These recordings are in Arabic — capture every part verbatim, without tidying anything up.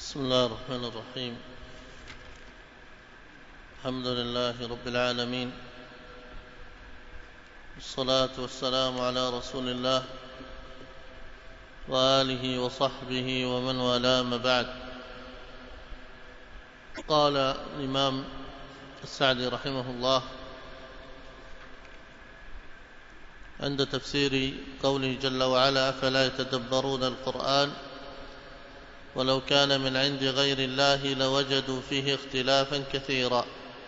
بسم الله الرحمن الرحيم. الحمد لله رب العالمين، والصلاة والسلام على رسول الله وآله وصحبه ومن والاه، ما بعد. قال الإمام السعدي رحمه الله عند تفسير قوله جل وعلا: أفلا يتدبرون القرآن ولو كان من عند غير الله لوجدوا فيه اختلافا كثيرا.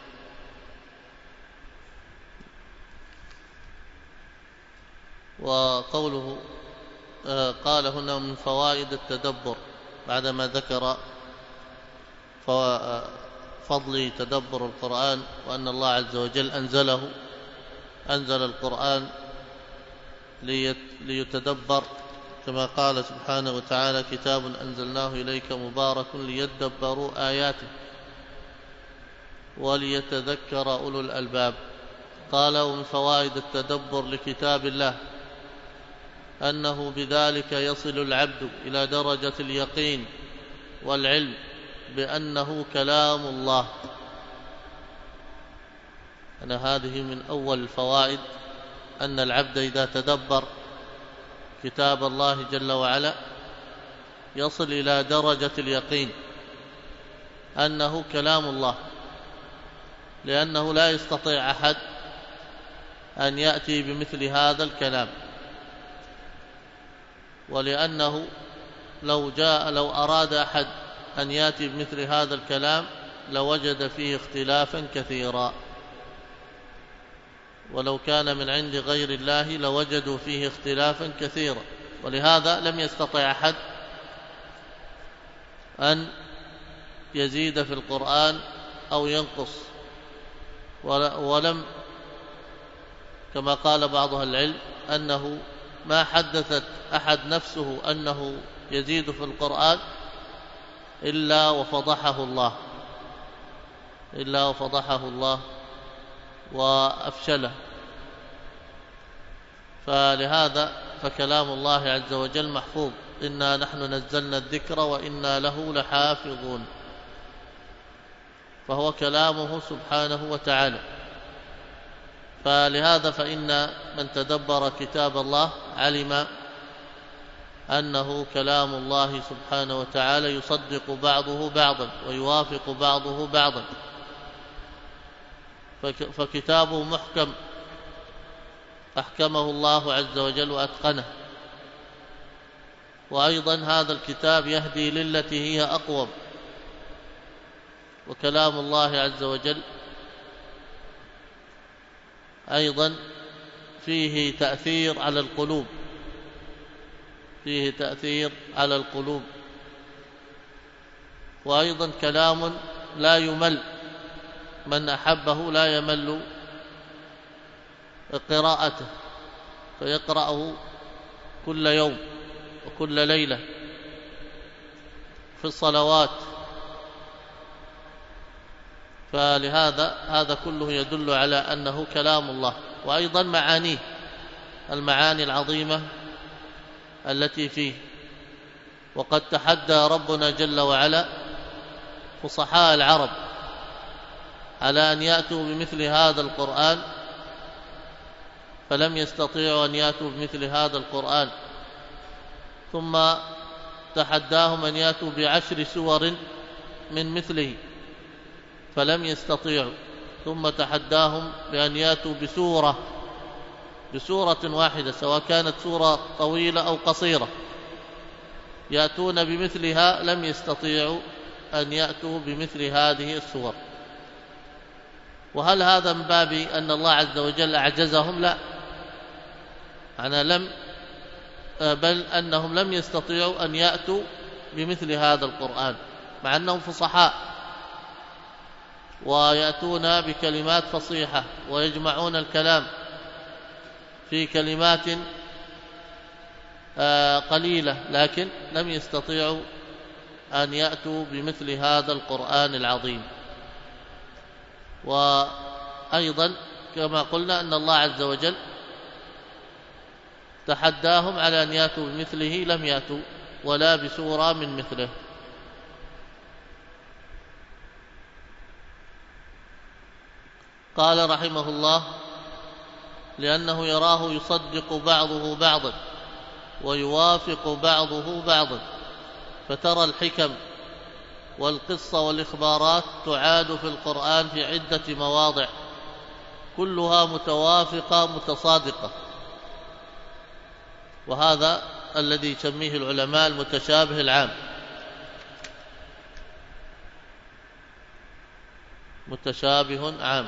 وقوله قال هنا من فوائد التدبر، بعدما ذكر فضل تدبر القرآن وأن الله عز وجل أنزله أنزل القرآن ليتدبر، كما قال سبحانه وتعالى: كتاب أنزلناه إليك مبارك ليدبروا آياته وليتذكر أولو الألباب. قال: ومن فوائد التدبر لكتاب الله أنه بذلك يصل العبد إلى درجة اليقين والعلم بأنه كلام الله. أن هذه من أول الفوائد، أن العبد إذا تدبر كتاب الله جل وعلا يصل إلى درجة اليقين أنه كلام الله، لأنه لا يستطيع أحد أن يأتي بمثل هذا الكلام، ولأنه لو جاء لو أراد أحد أن يأتي بمثل هذا الكلام لوجد فيه اختلافا كثيرا، ولو كان من عند غير الله لوجدوا فيه اختلافا كثيرا. ولهذا لم يستطع أحد أن يزيد في القرآن أو ينقص، ولم كما قال بعض أهل العلم أنه ما حدثت أحد نفسه أنه يزيد في القرآن إلا وفضحه الله إلا وفضحه الله وأفشله. فلهذا فكلام الله عز وجل محفوظ: إنا نحن نزلنا الذكر وإنا له لحافظون. فهو كلامه سبحانه وتعالى. فلهذا فإن من تدبر كتاب الله علم أنه كلام الله سبحانه وتعالى يصدق بعضه بعضا ويوافق بعضه بعضا. فكتابه محكم أحكمه الله عز وجل وأتقنه، وأيضا هذا الكتاب يهدي للتي هي أقوم. وكلام الله عز وجل أيضا فيه تأثير على القلوب فيه تأثير على القلوب وأيضا كلام لا يمل، من أحبه لا يمل قراءته، فيقرأه كل يوم وكل ليلة في الصلوات. فلهذا هذا كله يدل على أنه كلام الله. وأيضا معانيه، المعاني العظيمة التي فيه. وقد تحدى ربنا جل وعلا فصحاء العرب على أن يأتوا بمثل هذا القرآن، فلم يستطيعوا أن يأتوا بمثل هذا القرآن. ثم تحداهم أن يأتوا بعشر سور من مثله، فلم يستطيعوا. ثم تحداهم بأن يأتوا بسورة بسورة واحدة، سواء كانت سورة طويلة أو قصيرة، يأتون بمثلها، لم يستطيعوا أن يأتوا بمثل هذه السور. وهل هذا من باب أن الله عز وجل أعجزهم؟ لا، أنا لم بل أنهم لم يستطيعوا أن يأتوا بمثل هذا القرآن، مع أنهم فصحاء ويأتون بكلمات فصيحة ويجمعون الكلام في كلمات قليلة، لكن لم يستطيعوا أن يأتوا بمثل هذا القرآن العظيم. وأيضا كما قلنا أن الله عز وجل تحداهم على أن يأتوا بمثله، لم يأتوا ولا بسورة من مثله. قال رحمه الله: لأنه يراه يصدق بعضه بعضا ويوافق بعضه بعضا، فترى الحكم والقصة والإخبارات تعاد في القرآن في عدة مواضع كلها متوافقة متصادقة، وهذا الذي يسميه العلماء المتشابه العام. متشابه عام،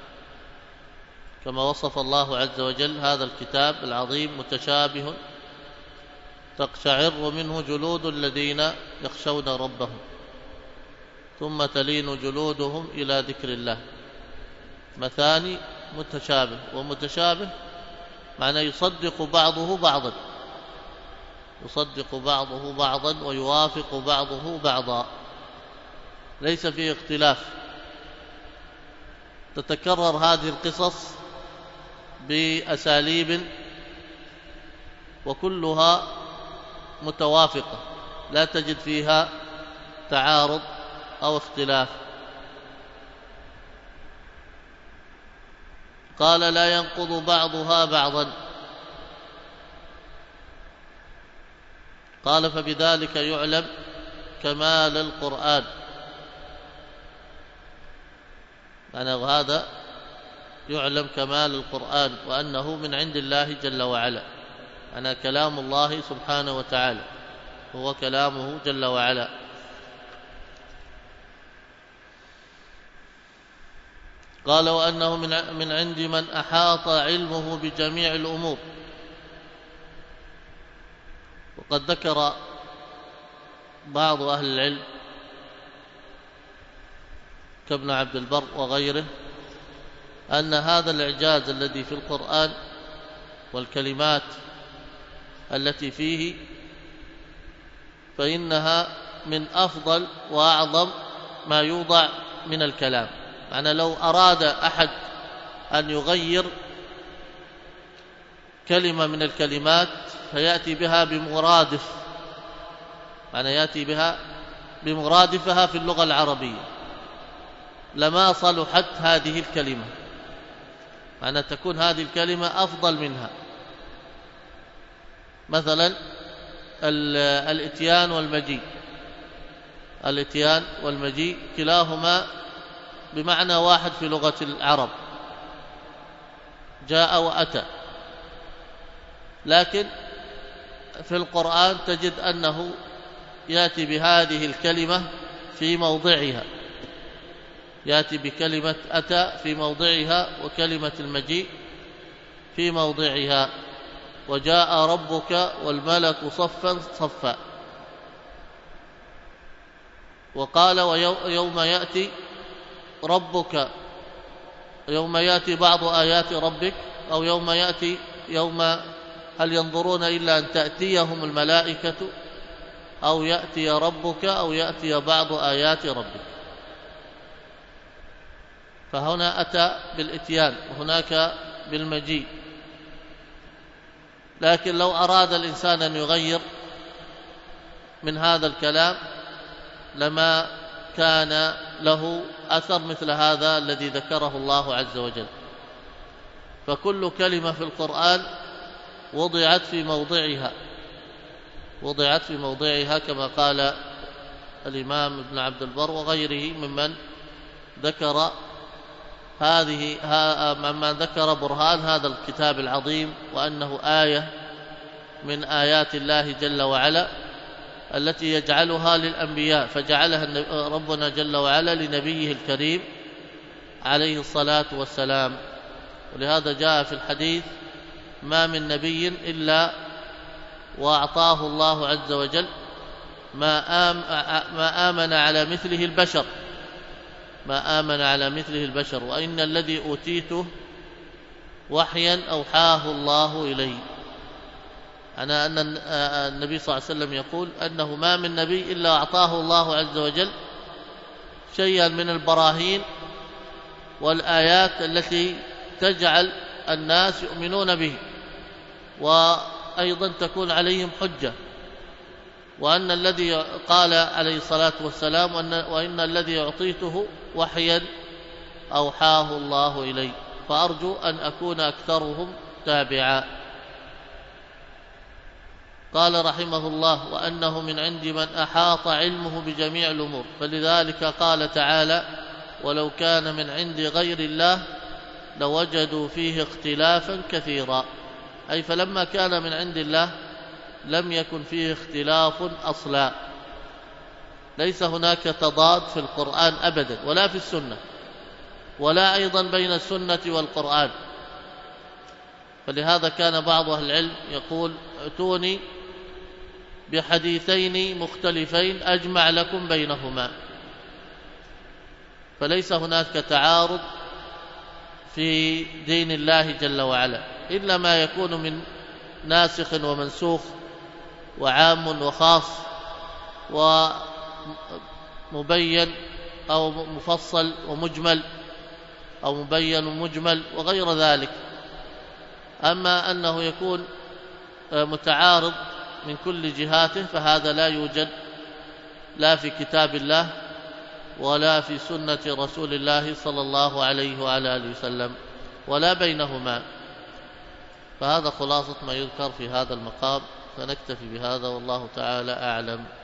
كما وصف الله عز وجل هذا الكتاب العظيم: متشابه تقشعر منه جلود الذين يخشون ربهم ثم تلين جلودهم إلى ذكر الله. مثاني متشابه، ومتشابه معنى يصدق بعضه بعضا، يصدق بعضه بعضا ويوافق بعضه بعضا، ليس فيه اختلاف. تتكرر هذه القصص بأساليب وكلها متوافقة، لا تجد فيها تعارض أو اختلاف. قال: لا ينقض بعضها بعضا. قال: فبذلك يعلم كمال القرآن. معنى هذا يعلم كمال القرآن وأنه من عند الله جل وعلا، أنا كلام الله سبحانه وتعالى، هو كلامه جل وعلا. قال: وأنه من عند من أحاط علمه بجميع الأمور. وقد ذكر بعض أهل العلم كابن عبد البر وغيره أن هذا الإعجاز الذي في القرآن والكلمات التي فيه فإنها من أفضل وأعظم ما يوضع من الكلام. معنى لو أراد أحد أن يغير كلمة من الكلمات فيأتي بها بمرادف، معنى يأتي بها بمرادفها في اللغة العربية، لما صلحت هذه الكلمة، معنى تكون هذه الكلمة أفضل منها. مثلا الاتيان والمجيء، الاتيان والمجيء كلاهما بمعنى واحد في لغة العرب، جاء وأتى، لكن في القرآن تجد أنه يأتي بهذه الكلمة في موضعها، يأتي بكلمة أتى في موضعها وكلمة المجيء في موضعها. وجاء ربك والملك صفا صفا. وقال: ويوم يأتي ربك، يوم يأتي بعض آيات ربك، أو يوم يأتي يوم هل ينظرون إلا أن تأتيهم الملائكة أو يأتي ربك أو يأتي بعض آيات ربك. فهنا أتى بالإتيان وهناك بالمجيء. لكن لو أراد الإنسان أن يغير من هذا الكلام لما كان له أثر مثل هذا الذي ذكره الله عز وجل. فكل كلمة في القرآن وضعت في موضعها، وضعت في موضعها كما قال الإمام ابن عبد البر وغيره ممن ذكر هذه ممن ذكر برهان هذا الكتاب العظيم، وأنه آية من آيات الله جل وعلا التي يجعلها للأنبياء، فجعلها ربنا جل وعلا لنبيه الكريم عليه الصلاة والسلام. ولهذا جاء في الحديث: ما من نبي إلا وأعطاه الله عز وجل ما, آم ما آمن على مثله البشر، ما آمن على مثله البشر، وإن الذي أوتيته وحيا أوحاه الله إلي. أنا أن النبي صلى الله عليه وسلم يقول أنه ما من نبي إلا أعطاه الله عز وجل شيئا من البراهين والآيات التي تجعل الناس يؤمنون به، وأيضا تكون عليهم حجة. وأن الذي قال عليه الصلاة والسلام وإن الذي أعطيته وحيا أوحاه الله إلي، فأرجو أن أكون أكثرهم تابعا. قال رحمه الله: وأنه من عند من أحاط علمه بجميع الأمور، فلذلك قال تعالى: ولو كان من عند غير الله لوجدوا فيه اختلافا كثيرا، أي فلما كان من عند الله لم يكن فيه اختلاف أصلا، ليس هناك تضاد في القرآن أبدا ولا في السنة، ولا أيضا بين السنة والقرآن. فلهذا كان بعض أهل العلم يقول: ائتوني بحديثين مختلفين أجمع لكم بينهما. فليس هناك تعارض في دين الله جل وعلا، إلا ما يكون من ناسخ ومنسوخ وعام وخاص ومبين أو مفصل ومجمل أو مبين ومجمل وغير ذلك. أما أنه يكون متعارض من كل جهاته فهذا لا يوجد لا في كتاب الله ولا في سنة رسول الله صلى الله عليه وعلى آله وسلم ولا بينهما. فهذا خلاصة ما يذكر في هذا المقام، فنكتفي بهذا والله تعالى أعلم.